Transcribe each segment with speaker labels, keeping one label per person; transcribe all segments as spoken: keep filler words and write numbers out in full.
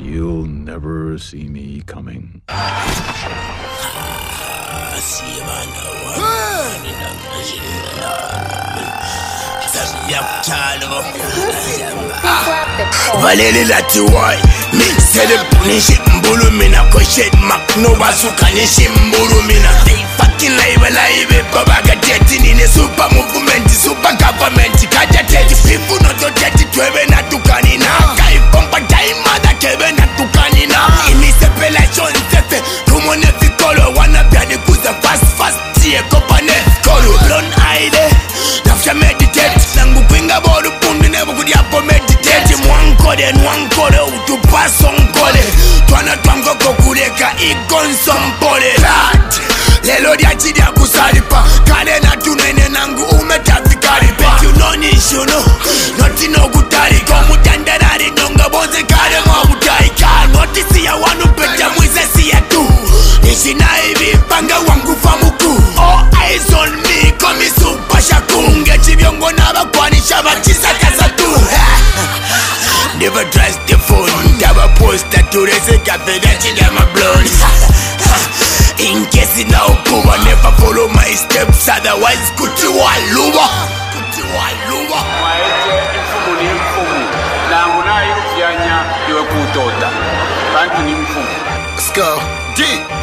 Speaker 1: You'll never see me coming.
Speaker 2: Valele la tiwai mi sele nishi mbulu mina ko shed mak no basuka nishi mbulu mina they fucking live live baba ga tete ni ne super movement super government kaja tete people no to tete twebe na tukani na kai pompa daima da kebe na tukani na ini separation tefe como ne fikolo wana bia de kuza fast fast tie kopane kolo blonde eye nafya meditate nangu pinga bodu pundu nebo kudi apo meditate mwankode mwankode utupaso nkole twana twangoko kuleka ikonsompole lad lelo dia chidi ya kusalipa kale na tunene nangu umetafikari bet you no nishuno noti no kutari komutandarari nonga bonze kare mwa kutaika notisi ya wanu pecha mwize siya tu nishina hivi panga wangu famuku all eyes on me komi super shakunge chiviongo na bakwanisha bachisa kasa tu never trust the phone taba posta turese kafeda chida ma blonde in case it now poor never follow my steps otherwise kuti waluwa kuti waluwa
Speaker 3: maete mfumu ni mfumu na nguna yufyanya iwe kutota bantu ni mfumu
Speaker 4: Ska D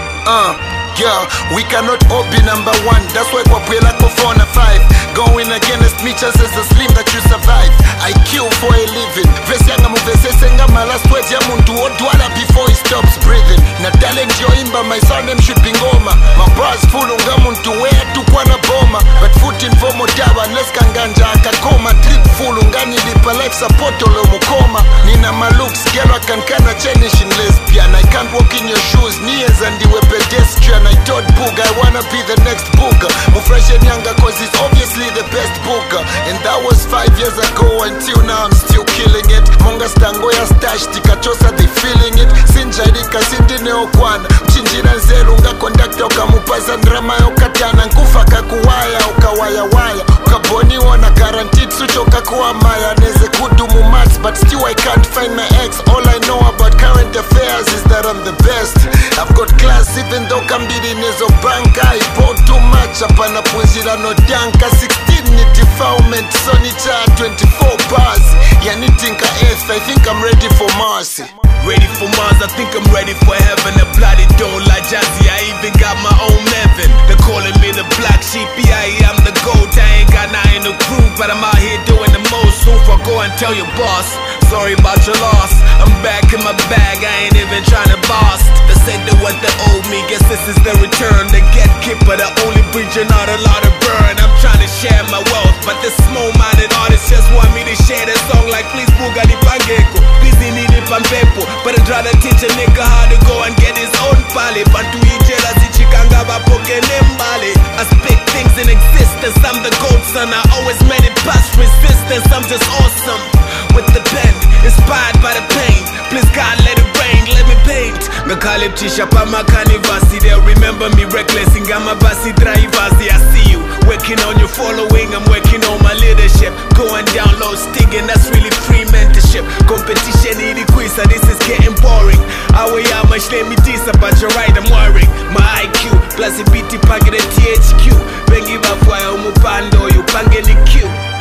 Speaker 4: uh yeah, we cannot all be number one. That's why we're play like four and five. Going against me, chances are slim that you survive. I kill for a living. Vesanga muvesesenga my last words ya muntu odwala before he stops breathing. Na talent yoimba, my son them should be ngoma. My bras full unga muntu where to kwana boma. But foot in for motawa unless kanganja akakoma. Trip full ungani lipa life support olo mukoma. Nina my looks, girl I can kinda chenish in lesbian. I can't walk in your shoes, knees and the pedestrian. I told Booga I wanna be the next Booga. Mufresh and younger cause he's obviously the best Booga. And that was five years ago until now I'm still killing it. Monga stango ya stash tikachosa they feeling it. Sinjairika sindi neokwana mchinjira nzelu nga kondakta ukamupaza ndrama ya ukatana. Nkufa kakuwaya ukawaya waya ukaboni wana guaranteed sucho kakuwa maya. Neze kudumu maths but still I can't find my ex. All I know about current affairs is that I'm the best. I've got class even though kambiri nezo banka. I bought too much apana punjira no danka. Sixteen ni defilement so ni cha twenty-four bars. Yani tinka F I think I'm ready for Mars.
Speaker 2: Ready for Mars, I think I'm ready for heaven. A bloody don't like Jazzy, I even got my own Evan. They're calling me the black sheep, yeah, I'm the goat. I ain't got nothing to prove, but I'm out here doing the most. So far, go and tell your boss, sorry about your loss. I'm back in my bag, I ain't even trying to boss. They said they want the old me, guess this is the return. The get kicked, but the only bridge and not a lot of burn. I'm trying to share my wealth, but the small-minded artists just want me to share the song like please Booga di Pangeko. Busy needing Pampepo. But I'd rather teach a nigga how to go and get his own pali. Bantu ijela si chikanga bapoke nembali. I speak things in existence, I'm the gold son. I always made it past resistance, I'm just awesome. With the pen, inspired by the pain. Please God let it rain, let me paint. Ngakalip chisha pa makanivasi. They'll remember me reckless, ingama basi drivasi. I see you, working on your following, I'm working on my leadership. Going down low, stinging, that's really free mentorship. Competition idi quiza, this is getting boring. Awe ya much let me tease about your right, I'm worrying. My I Q, plus the B T pangere T H Q. Bengi bafwa ya umupando, you pangeni Q.